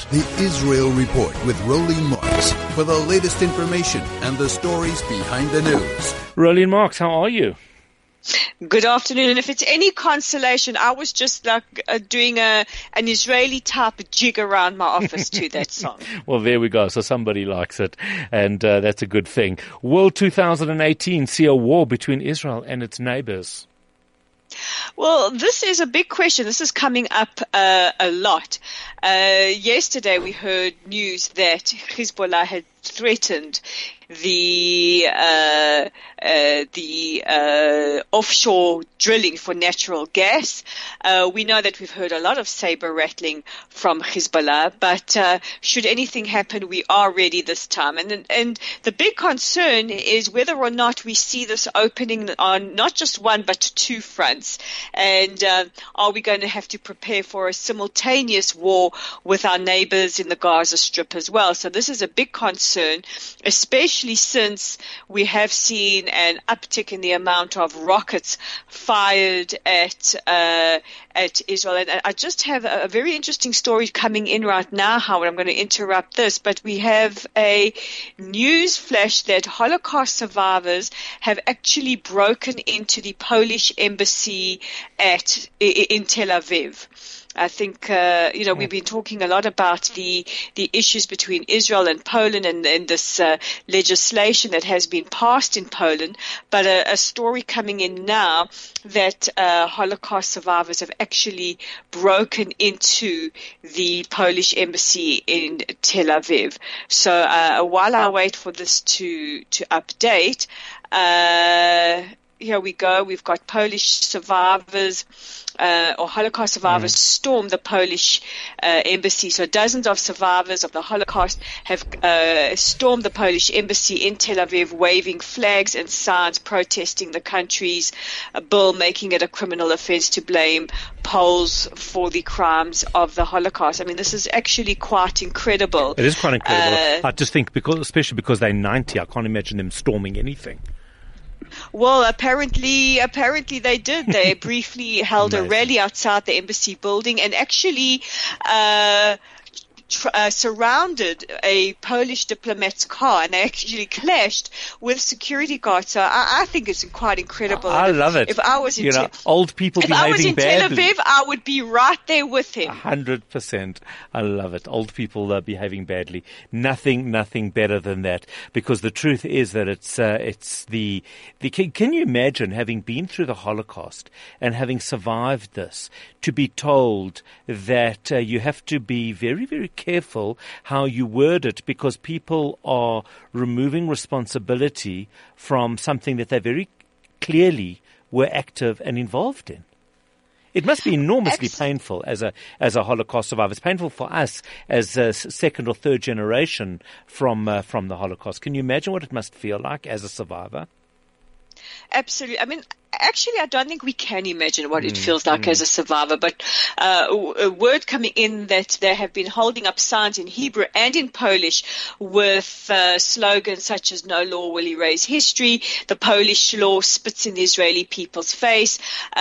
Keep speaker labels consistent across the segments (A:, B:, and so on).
A: The Israel Report with Rolene Marks for the latest information and the stories behind the news.
B: Rolene Marks, how are you?
C: Good afternoon. And if it's any consolation, I was just doing an Israeli type jig around my office to that song.
B: Well, there we go. So somebody likes it, and that's a good thing. Will 2018 see a war between Israel and its neighbors?
C: Well, this is a big question. This is coming up a lot. Yesterday we heard news that Hezbollah had threatened the offshore drilling for natural gas. We know that we've heard a lot of saber rattling from Hezbollah, but should anything happen, we are ready this time. And the big concern is whether or not we see this opening on not just one but two fronts. And are we going to have to prepare for a simultaneous war with our neighbors in the Gaza Strip as well? So this is a big concern, especially since we have seen an uptick in the amount of rockets fired at Israel. And I just have a very interesting story coming in right now, Howard. I'm going to interrupt this, but we have a news flash that Holocaust survivors have actually broken into the Polish embassy in Tel Aviv. I think, we've been talking a lot about the issues between Israel and Poland and this legislation that has been passed in Poland. But a story coming in now that Holocaust survivors have actually broken into the Polish embassy in Tel Aviv. So while I wait for this to update, here we go. We've got Polish survivors or Holocaust survivors storm the Polish embassy. So dozens of survivors of the Holocaust have stormed the Polish embassy in Tel Aviv, waving flags and signs protesting the country's bill, making it a criminal offense to blame Poles for the crimes of the Holocaust. I mean, this is actually quite incredible.
B: It is quite incredible. I just think, especially because they're 90, I can't imagine them storming anything.
C: Well, apparently they did. They briefly held a rally outside the embassy building and actually surrounded a Polish diplomat's car, and they actually clashed with security guards. So I think it's quite incredible.
B: I love it.
C: If I was in
B: old people behaving badly.
C: Tel Aviv, I would be right there with him.
B: 100%. I love it. Old people behaving badly. Nothing better than that. Because the truth is that it's the can you imagine having been through the Holocaust and having survived this, to be told that you have to be very, very careful how you word it, because people are removing responsibility from something that they very clearly were active and involved in. It must be enormously painful as a Holocaust survivor. It's painful for us as a second or third generation from the Holocaust. Can you imagine what it must feel like as a survivor?
C: Absolutely. I mean, actually, I don't think we can imagine what it feels like as a survivor, but a word coming in that they have been holding up signs in Hebrew and in Polish with slogans such as "No law will erase history," "The Polish law spits in the Israeli people's face."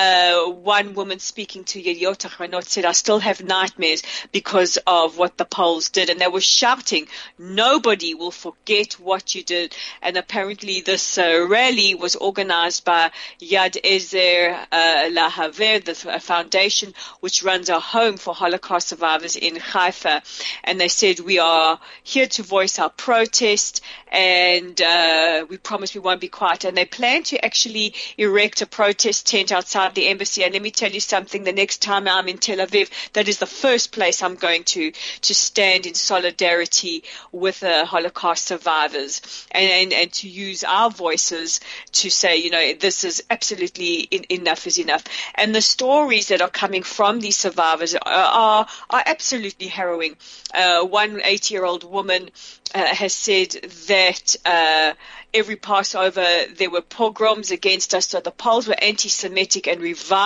C: One woman speaking to Yediot Ahronot said, "I still have nightmares because of what the Poles did," and they were shouting, "Nobody will forget what you did." And apparently this rally was organized by Yad Ezer Lahaver, the foundation which runs a home for Holocaust survivors in Haifa. And they said, "We are here to voice our protest, and we promise we won't be quiet." And they plan to actually erect a protest tent outside the embassy. And let me tell you something, the next time I'm in Tel Aviv, that is the first place I'm going to stand in solidarity with the Holocaust survivors and to use our voices to say, this is absolutely enough is enough. And the stories that are coming from these survivors are absolutely harrowing. One 80-year-old woman has said that every Passover there were pogroms against us, so the Poles were anti-Semitic and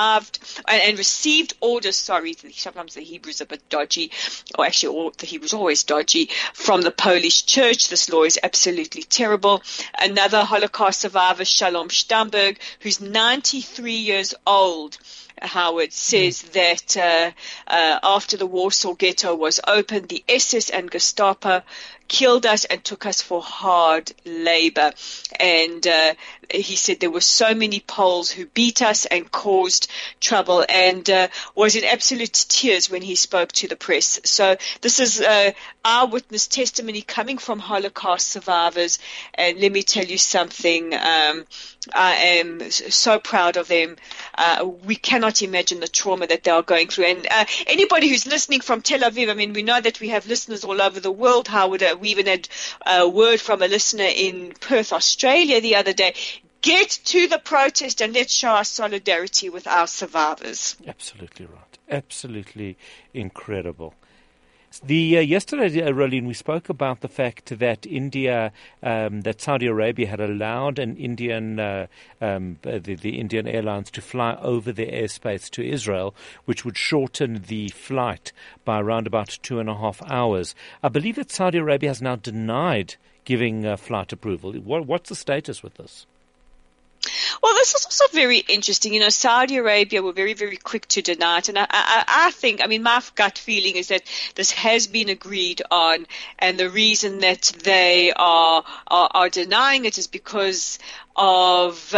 C: received orders. Sorry, sometimes the Hebrew's a bit dodgy, or actually the Hebrew's always dodgy, from the Polish church. This law is absolutely terrible. Another Holocaust survivor, Shalom Stamberg, who's 93 years old, Howard, says that after the Warsaw Ghetto was opened, the SS and Gestapo killed us and took us for hard labor. And he said there were so many Poles who beat us and caused trouble, and was in absolute tears when he spoke to the press. So this is eyewitness testimony coming from Holocaust survivors. And let me tell you something, I am so proud of them. We cannot imagine the trauma that they are going through. And anybody who's listening from Tel Aviv, I mean, we know that we have listeners all over the world, Howard. We even had a word from a listener in Perth, Australia the other day. Get to the protest and let's show our solidarity with our survivors.
B: Absolutely right. Absolutely incredible. Yesterday, Rolene, we spoke about the fact that that Saudi Arabia had allowed an Indian, the Indian Airlines to fly over their airspace to Israel, which would shorten the flight by around about 2.5 hours. I believe that Saudi Arabia has now denied giving flight approval. What's the status with this?
C: Well, this is also very interesting. You know, Saudi Arabia were very, very quick to deny it. And I think, I mean, my gut feeling is that this has been agreed on. And the reason that they are denying it is because of,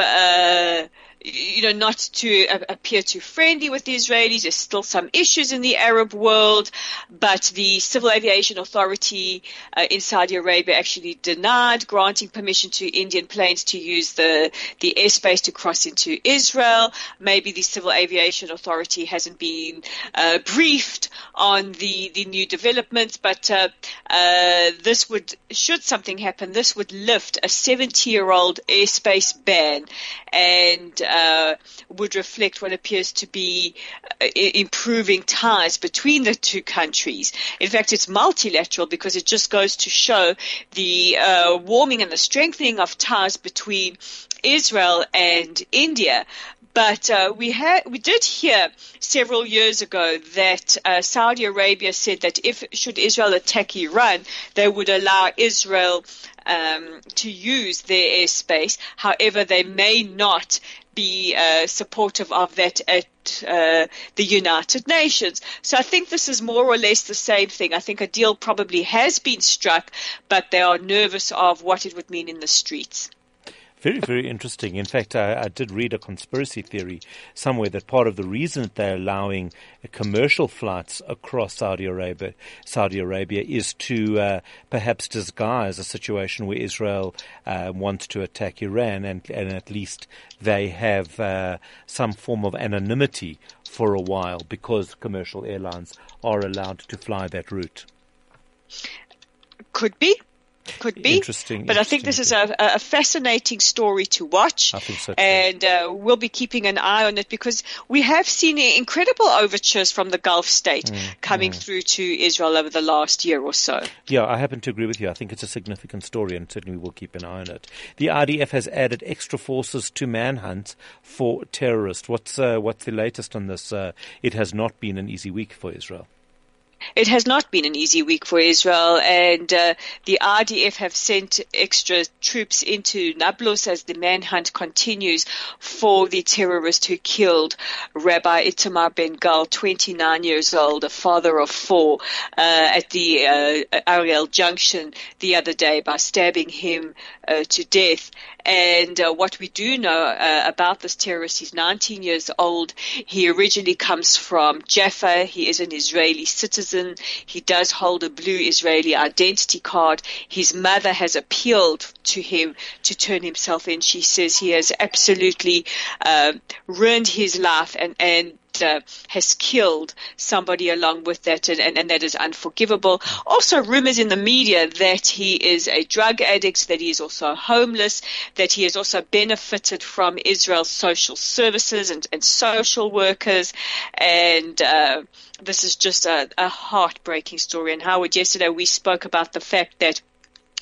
C: not to appear too friendly with the Israelis. There's still some issues in the Arab world, but the Civil Aviation Authority in Saudi Arabia actually denied granting permission to Indian planes to use the airspace to cross into Israel. Maybe the Civil Aviation Authority hasn't been briefed on the new developments, but this would, should something happen, this would lift a 70-year-old airspace ban and would reflect what appears to be improving ties between the two countries. In fact, it's multilateral because it just goes to show the warming and the strengthening of ties between Israel and India. But we did hear several years ago that Saudi Arabia said that should Israel attack Iran, they would allow Israel to use their airspace. However, they may not be supportive of that at the United Nations. So I think this is more or less the same thing. I think a deal probably has been struck, but they are nervous of what it would mean in the streets.
B: Very, very interesting. In fact, I did read a conspiracy theory somewhere that part of the reason that they're allowing commercial flights across Saudi Arabia is to perhaps disguise a situation where Israel wants to attack Iran, and at least they have some form of anonymity for a while because commercial airlines are allowed to fly that route.
C: Could be. Could be.
B: Interesting.
C: But I think this is a fascinating story to watch.
B: I think so too.
C: And we'll be keeping an eye on it because we have seen incredible overtures from the Gulf state coming through to Israel over the last year or so.
B: Yeah, I happen to agree with you. I think it's a significant story and certainly we'll keep an eye on it. The IDF has added extra forces to manhunt for terrorists. What's the latest on this? It has not been an easy week for Israel.
C: It has not been an easy week for Israel, and the IDF have sent extra troops into Nablus as the manhunt continues for the terrorist who killed Rabbi Itamar Ben-Gal, 29 years old, a father of four, at the Ariel Junction the other day by stabbing him to death. And what we do know about this terrorist, he's 19 years old. He originally comes from Jaffa. He is an Israeli citizen. He does hold a blue Israeli identity card. His mother has appealed to him to turn himself in. She says he has absolutely ruined his life and has killed somebody along with that, and that is unforgivable. Also, rumors in the media that he is a drug addict, that he is also homeless, that he has also benefited from Israel's social services and social workers, and this is just a heartbreaking story. And Howard, yesterday we spoke about the fact that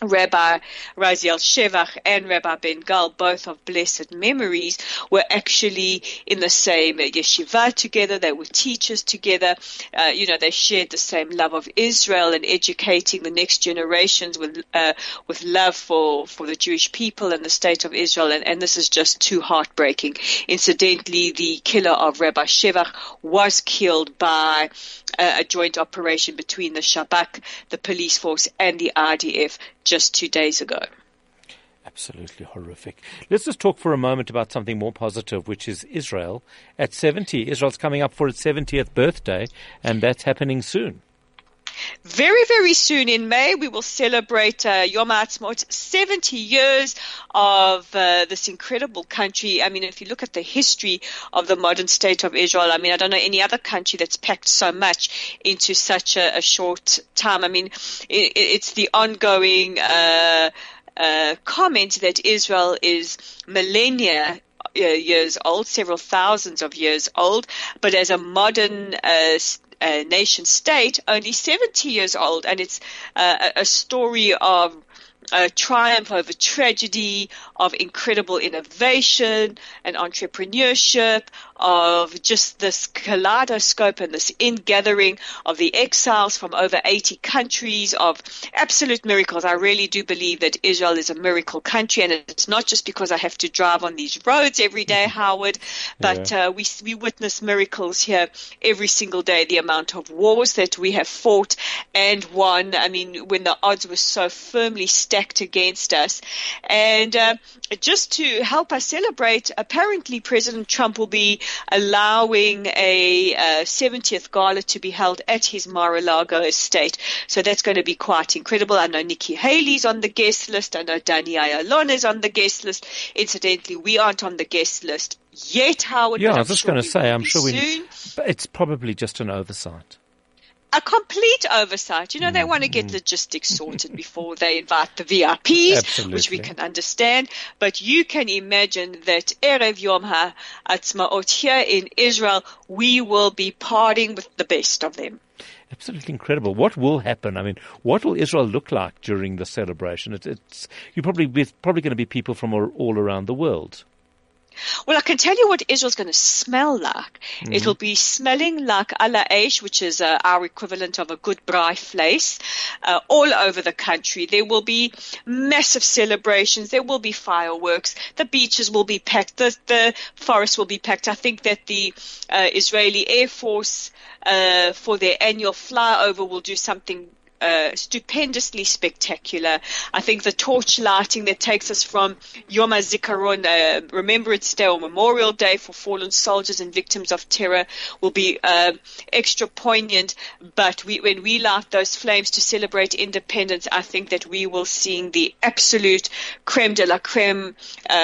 C: Rabbi Raziel Shevach and Rabbi Ben Gal, both of blessed memories, were actually in the same yeshiva together. They were teachers together. They shared the same love of Israel and educating the next generations with love for the Jewish people and the state of Israel. And this is just too heartbreaking. Incidentally, the killer of Rabbi Shevach was killed by a joint operation between the Shabak, the police force, and the IDF just 2 days ago.
B: Absolutely horrific. Let's just talk for a moment about something more positive, which is Israel at 70. Israel's coming up for its 70th birthday, and that's happening soon.
C: Very, very soon in May, we will celebrate Yom HaAtzmaut, 70 years of this incredible country. I mean, if you look at the history of the modern state of Israel, I mean, I don't know any other country that's packed so much into such a short time. I mean, it's the ongoing comment that Israel is millennia years old, several thousands of years old, but as a modern nation state, only 70 years old, and it's a story of triumph over tragedy, of incredible innovation and entrepreneurship, of just this kaleidoscope and this ingathering of the exiles from over 80 countries, of absolute miracles. I really do believe that Israel is a miracle country, and it's not just because I have to drive on these roads every day, Howard, but we witness miracles here every single day. The amount of wars that we have fought and won, I mean, when the odds were so firmly stacked against us. And just to help us celebrate, apparently President Trump will be allowing a 70th gala to be held at his Mar-a-Lago estate. So that's going to be quite incredible. I know Nikki Haley's on the guest list. I know Danny Ayalon is on the guest list. Incidentally, we aren't on the guest list yet, Howard.
B: Yeah, I was just going to say, I'm sure but it's probably just an oversight.
C: A complete oversight. They want to get logistics sorted before they invite the VIPs,
B: Absolutely.
C: Which we can understand. But you can imagine that Erev Yom HaAtzmaut here in Israel, we will be partying with the best of them.
B: Absolutely incredible. What will happen? I mean, what will Israel look like during the celebration? You're probably going to be people from all around the world.
C: Well, I can tell you what Israel's going to smell like. Mm-hmm. It'll be smelling like ala eish, which is our equivalent of a good braai vleis, all over the country. There will be massive celebrations. There will be fireworks. The beaches will be packed. The forests will be packed. I think that the Israeli Air Force, for their annual flyover, will do something stupendously spectacular. I think the torch lighting that takes us from Yom HaZikaron, Remembrance Day or Memorial Day for fallen soldiers and victims of terror, will be extra poignant. But when we light those flames to celebrate independence, I think that we will see the absolute creme de la creme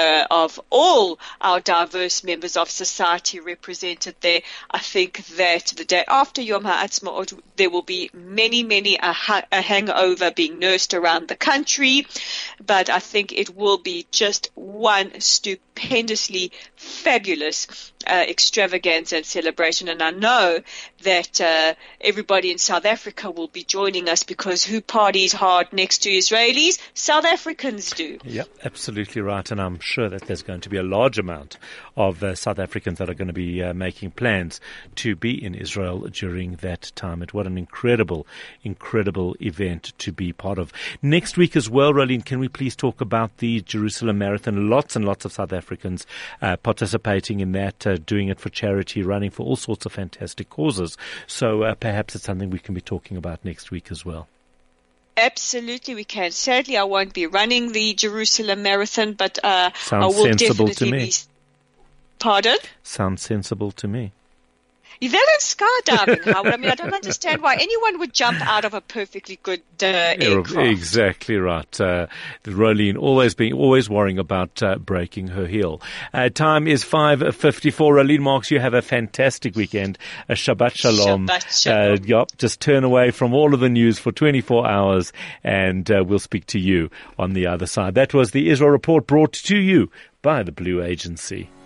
C: of all our diverse members of society represented there. I think that the day after Yom HaAtzmaut, there will be many a hangover being nursed around the country, but I think it will be just one stupendously fabulous extravaganza and celebration. And I know that everybody in South Africa will be joining us, because who parties hard next to Israelis? South Africans do.
B: Yeah, absolutely right. And I'm sure that there's going to be a large amount of South Africans that are going to be making plans to be in Israel during that time. What an incredible event to be part of. Next week as well, Rolene, can we please talk about the Jerusalem Marathon? Lots and lots of South Africans participating in that, doing it for charity, running for all sorts of fantastic causes. So perhaps it's something we can be talking about next week as well.
C: Absolutely, we can. Sadly, I won't be running the Jerusalem Marathon, but I
B: Sounds
C: will
B: sensible
C: definitely
B: to me.
C: be. Pardon?
B: Sounds sensible to me.
C: That and skydiving, Howard. I mean, I don't understand why anyone would jump out of a perfectly good aircraft.
B: Exactly right. Rolene always worrying about breaking her heel. Time is 5:54. Rolene Marks, you have a fantastic weekend. A Shabbat Shalom.
C: Shabbat Shalom.
B: Just turn away from all of the news for 24 hours, and we'll speak to you on the other side. That was the Israel Report, brought to you by the Blue Agency.